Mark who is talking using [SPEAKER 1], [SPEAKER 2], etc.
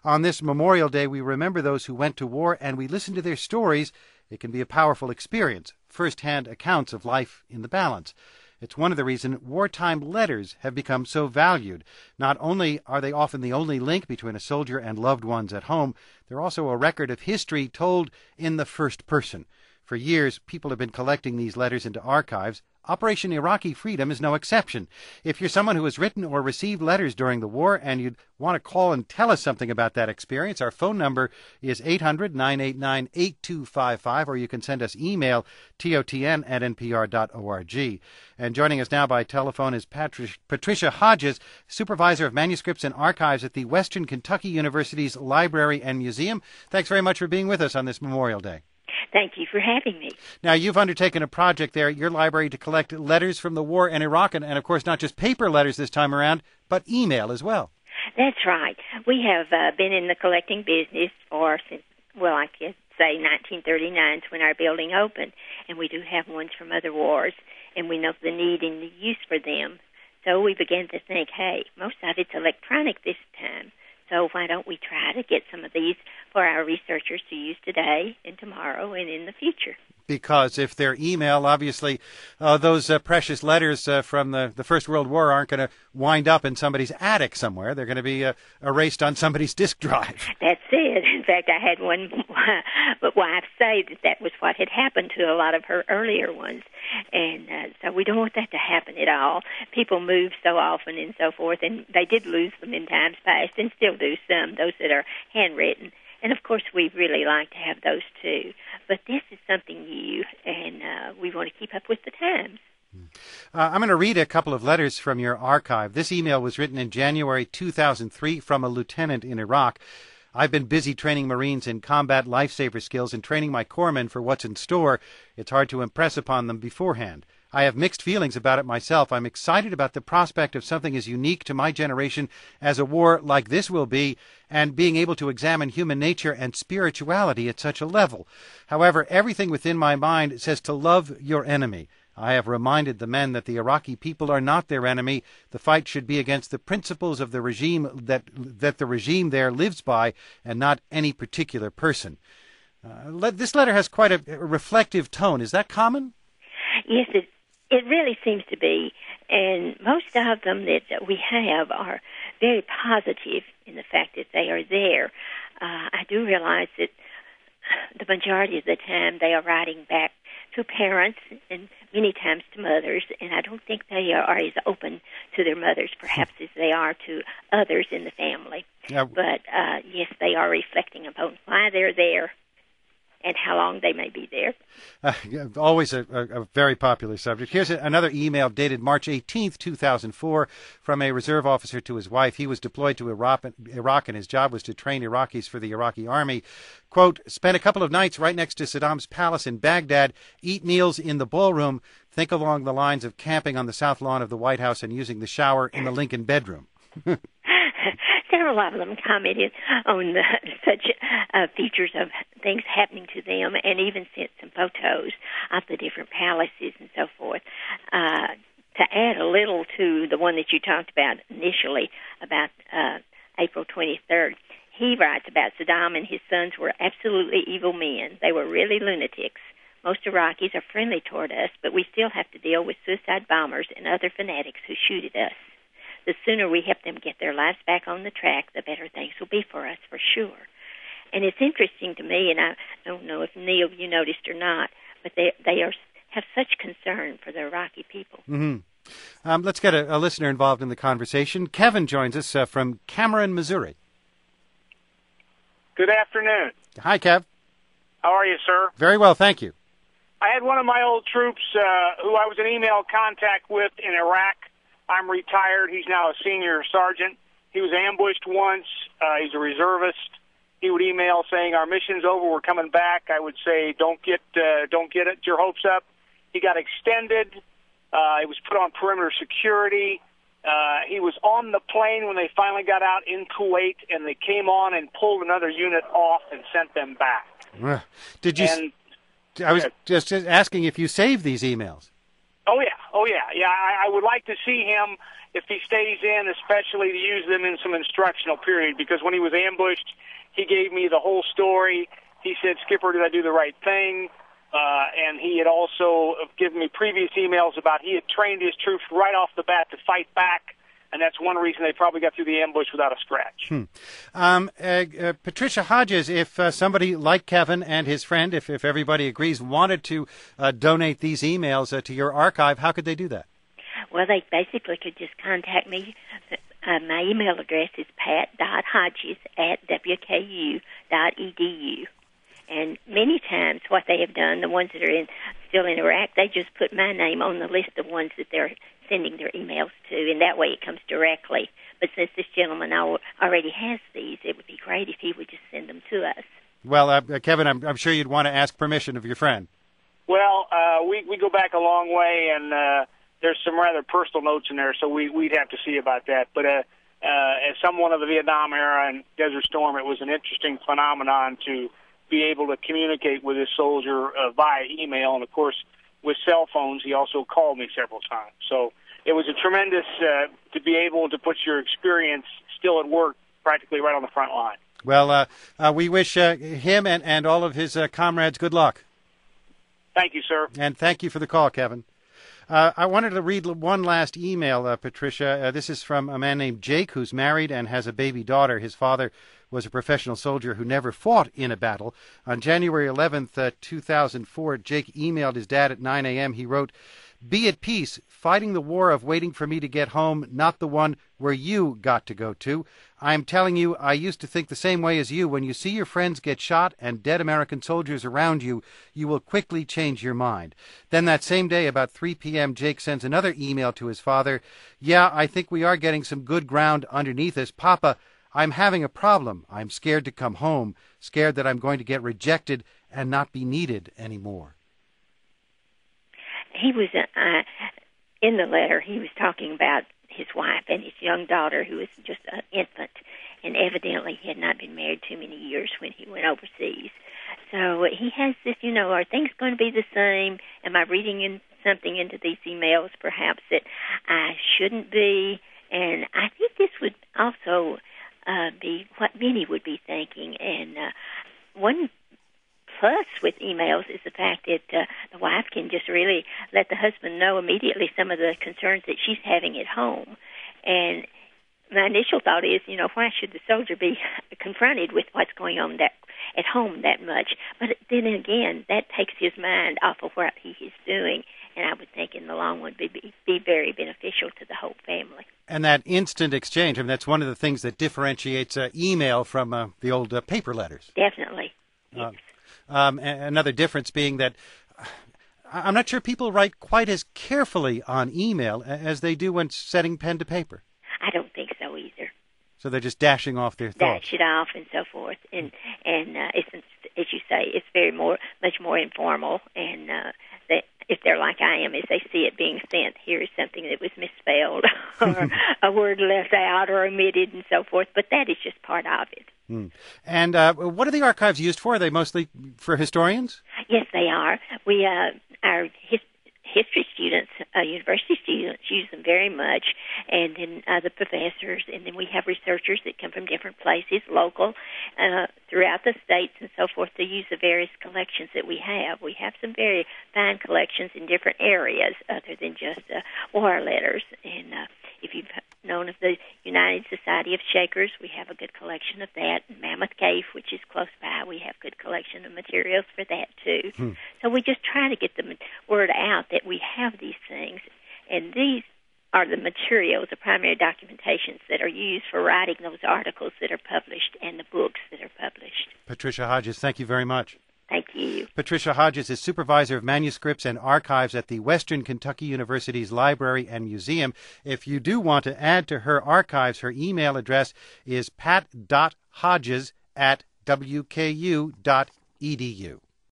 [SPEAKER 1] On this Memorial Day, we remember those who went to war and we listen to their stories. It can be a powerful experience, first-hand accounts of life in the balance. It's one of the reasons wartime letters have become so valued. Not only are they often the only link between a soldier and loved ones at home, they're also a record of history told in the first person. For years, people have been collecting these letters into archives. Operation Iraqi Freedom is no exception. If you're someone who has written or received letters during the war and you'd want to call and tell us something about that experience, our phone number is 800-989-8255, or you can send us email, totn@npr.org. And joining us now by telephone is Patricia Hodges, Supervisor of Manuscripts and Archives at the Western Kentucky University's Library and Museum. Thanks very much for being with us on this Memorial Day.
[SPEAKER 2] Thank you for having me.
[SPEAKER 1] Now, you've undertaken a project there at your library to collect letters from the war in Iraq, and of course, not just paper letters this time around, but email as well.
[SPEAKER 2] That's right. We have been in the collecting business since, I could say 1939 when our building opened, and we do have ones from other wars, and we know the need and the use for them. So we began to think, hey, most of it's electronic this time. So why don't we try to get some of these for our researchers to use today and tomorrow and in the future?
[SPEAKER 1] Because if they're email, obviously, those precious letters from the First World War aren't going to wind up in somebody's attic somewhere. They're going to be erased on somebody's disk drive.
[SPEAKER 2] That's it. In fact, I had one wife say that was what had happened to a lot of her earlier ones. And so we don't want that to happen at all. People move so often and so forth, and they did lose them in times past and still do some, those that are handwritten. And, of course, we really like to have those, too. But this is something new, and we want to keep up with the times.
[SPEAKER 1] I'm going to read a couple of letters from your archive. This email was written in January 2003 from a lieutenant in Iraq. I've been busy training Marines in combat lifesaver skills and training my corpsmen for what's in store. It's hard to impress upon them beforehand. I have mixed feelings about it myself. I'm excited about the prospect of something as unique to my generation as a war like this will be, and being able to examine human nature and spirituality at such a level. However, everything within my mind says to love your enemy. I have reminded the men that the Iraqi people are not their enemy. The fight should be against the principles of the regime that the regime there lives by, and not any particular person. This letter has quite a reflective tone. Is that common?
[SPEAKER 2] Yes, it really seems to be, and most of them that we have are very positive in the fact that they are there. I do realize that the majority of the time they are writing back to parents and many times to mothers, and I don't think they are as open to their mothers perhaps as they are to others in the family. Yeah. But, yes, they are reflecting upon why they're there and how long they may be there.
[SPEAKER 1] Always a very popular subject. Here's another email dated March 18th, 2004, from a reserve officer to his wife. He was deployed to Iraq, and his job was to train Iraqis for the Iraqi army. Quote, spent a couple of nights right next to Saddam's palace in Baghdad, eat meals in the ballroom, think along the lines of camping on the south lawn of the White House and using the shower in the Lincoln bedroom.
[SPEAKER 2] Several of them commented on such features of things happening to them, and even sent some photos of the different palaces and so forth. To add a little to the one that you talked about initially, about April 23rd, he writes about Saddam and his sons were absolutely evil men. They were really lunatics. Most Iraqis are friendly toward us, but we still have to deal with suicide bombers and other fanatics who shoot at us. The sooner we help them get their lives back on the track, the better things will be for us, for sure. And it's interesting to me, and I don't know if, Neil, you noticed or not, but they have such concern for the Iraqi people.
[SPEAKER 1] Mm-hmm. Let's get a listener involved in the conversation. Kevin joins us from Cameron, Missouri.
[SPEAKER 3] Good afternoon.
[SPEAKER 1] Hi, Kev.
[SPEAKER 3] How are you, sir?
[SPEAKER 1] Very well, thank you.
[SPEAKER 3] I had one of my old troops who I was in email contact with in Iraq. I'm retired. He's now a senior sergeant. He was ambushed once. He's a reservist. He would email saying, our mission's over, we're coming back. I would say, don't get your hopes up. He got extended. He was put on perimeter security. He was on the plane when they finally got out in Kuwait, and they came on and pulled another unit off and sent them back.
[SPEAKER 1] Did you? I was just asking if you saved these emails.
[SPEAKER 3] Oh yeah. I would like to see him if he stays in, especially to use them in some instructional period, because when he was ambushed, he gave me the whole story. He said, "Skipper, did I do the right thing?" And he had also given me previous emails about he had trained his troops right off the bat to fight back, and that's one reason they probably got through the ambush without a scratch.
[SPEAKER 1] Patricia Hodges, if somebody like Kevin and his friend, if everybody agrees, wanted to donate these emails to your archive, how could they do that?
[SPEAKER 2] Well, they basically could just contact me. My email address is pat.hodges@wku.edu. And many times what they have done, the ones that are still in Iraq, they just put my name on the list of ones that they're sending their emails to, and that way it comes directly. But since this gentleman already has these, it would be great if he would just send them to us.
[SPEAKER 1] Well, Kevin, I'm sure you'd want to ask permission of your friend.
[SPEAKER 3] Well, we go back a long way, and there's some rather personal notes in there, so we'd have to see about that. But as someone of the Vietnam era and Desert Storm, it was an interesting phenomenon to be able to communicate with his soldier via email. And, of course, with cell phones, he also called me several times. So it was a tremendous to be able to put your experience still at work practically right on the front line.
[SPEAKER 1] Well, we wish him and all of his comrades good luck.
[SPEAKER 3] Thank you, sir.
[SPEAKER 1] And thank you for the call, Kevin. I wanted to read one last email, Patricia. This is from a man named Jake, who's married and has a baby daughter. His father was a professional soldier who never fought in a battle. On January 11th, 2004, Jake emailed his dad at 9 a.m. He wrote, "Be at peace, fighting the war of waiting for me to get home, not the one where you got to go to. I'm telling you, I used to think the same way as you. When you see your friends get shot and dead American soldiers around you, you will quickly change your mind." Then that same day, about 3 p.m., Jake sends another email to his father. "Yeah, I think we are getting some good ground underneath us. Papa, I'm having a problem. I'm scared to come home, scared that I'm going to get rejected and not be needed anymore."
[SPEAKER 2] He was, in the letter, he was talking about his wife and his young daughter, who was just an infant, and evidently he had not been married too many years when he went overseas. So he has this, are things going to be the same? Am I reading something into these emails perhaps that I shouldn't be? And I think this would also be what many would be thinking. And one plus with emails is the fact that the wife can just really let the husband know immediately some of the concerns that she's having at home. And my initial thought is, why should the soldier be confronted with what's going on at home that much? But then again, that takes his mind off of what he is doing, and I would think in the long run be very beneficial to the whole family.
[SPEAKER 1] And that instant exchange, that's one of the things that differentiates email from the old paper letters.
[SPEAKER 2] Definitely, yes.
[SPEAKER 1] Another difference being that I'm not sure people write quite as carefully on email as they do when setting pen to paper.
[SPEAKER 2] I don't think so either.
[SPEAKER 1] So they're just dashing off their thoughts.
[SPEAKER 2] Dash it off and so forth. And it's, as you say, it's much more informal. And if they're like I am, as they see it being sent, here is something that was misspelled or a word left out or omitted and so forth. But that is just part of it.
[SPEAKER 1] And what are the archives used for? Are they mostly for historians?
[SPEAKER 2] Yes, they are. We our history students, university students, use them very much, and then the professors, and then we have researchers that come from different places, local, throughout the states and so forth, to use the various collections that we have. We have some very fine collections in different areas other than just war letters. And if you've known of the United Society of Shakers, we have a good collection of that. Mammoth Cave, which is close by, we have good collection of materials for that too. So we just try to get the word out that we have these things, and these are the materials, the primary documentations that are used for writing those articles that are published and the books that are published.
[SPEAKER 1] Patricia Hodges, thank you very much.
[SPEAKER 2] Thank you.
[SPEAKER 1] Patricia Hodges is Supervisor of Manuscripts and Archives at the Western Kentucky University's Library and Museum. If you do want to add to her archives, her email address is pat.hodges@wku.edu.